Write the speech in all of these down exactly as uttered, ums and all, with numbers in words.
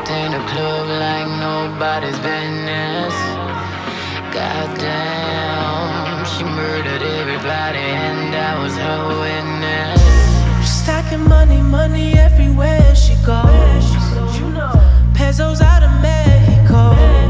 walked in the club like nobody's business. Goddamn, she murdered everybody and I was her witness. Stacking money, money everywhere she goes. Pesos out of Mexico.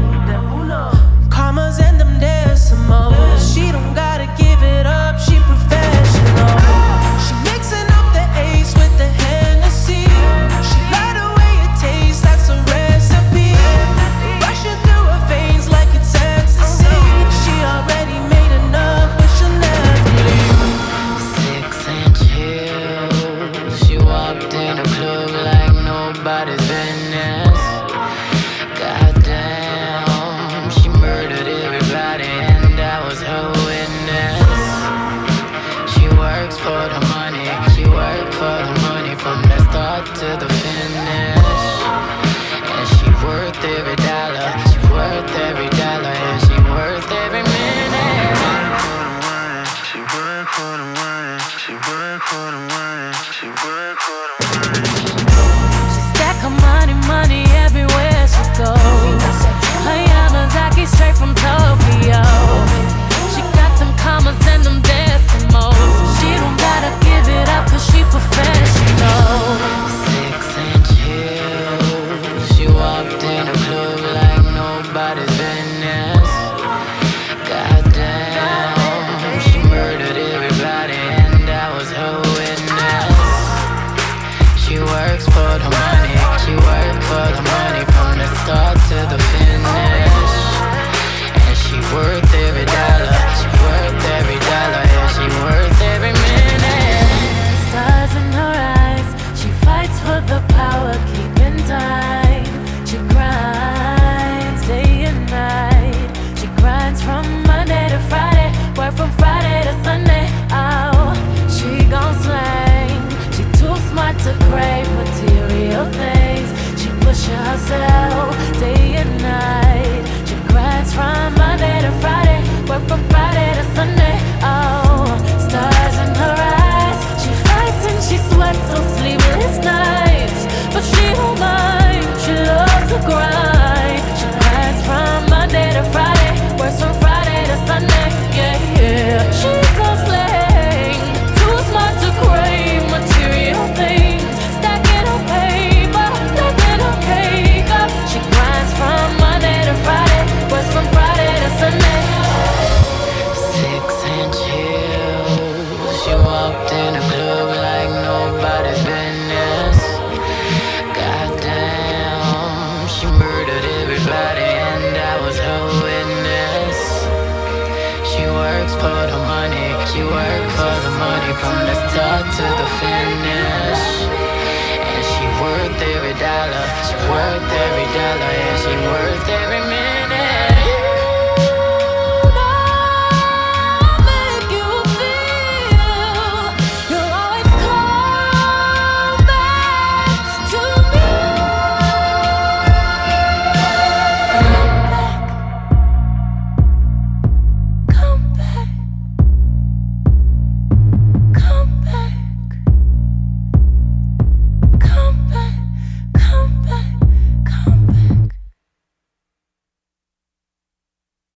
Commas and them decimals. She don't gotta give it up, she professional. She mixing up the ace with the Hennessy. She like the way it tastes, that's a recipe. Rushing through her veins like it's ecstasy. She already made enough, but she'll never leave. Six inch heels, she walked in the club like nobody's business. Goddamn, she murdered everybody and I was her witness. She works for the money, she worked for the money from the start to the finish. And she worth every dollar, she worth every dollar, and she worth every minute. She work for the money, she work for the money, she work for the money. She stack her money, money everywhere she goes. Her Yamazaki straight from Tokyo. She got them commas and them decimals. She don't gotta give it up cause she professional. Six inch heels, she walked in the club like nobody's business. Goddamn, she murdered everybody and I was her witness. She works for the money, she worked for the money from the start to the finish. And she worth every dollar, she worth every dollar, and she worth every minute. Stars in her eyes, she fights for the power, keeping time. She grinds day and night. She grinds from Monday to Friday, work from Friday to Sunday. Oh, she gon' slang. She too smart to crave material things. She pushin' herself day and night. She grinds from Monday to Friday, work from Friday to Sunday. Oh, stars in her eyes. She fights and she sweats those sleepless nights, but she don't mind. She loves to grind. She grinds from Monday to Friday, works from Friday to Sunday. Yeah, yeah. She gon' slang. Too smart to crave material things. Stacking her paper, stacking her cake up. She grinds from Monday to Friday, works from Friday to Sunday. Six inch heels, she walked in the club like nobody's business. Goddamn, she murdered everybody and I was her witness. She works for the money, she worked for the money from the start to the finish. And she worth every dollar, she worth every dollar, and she worth every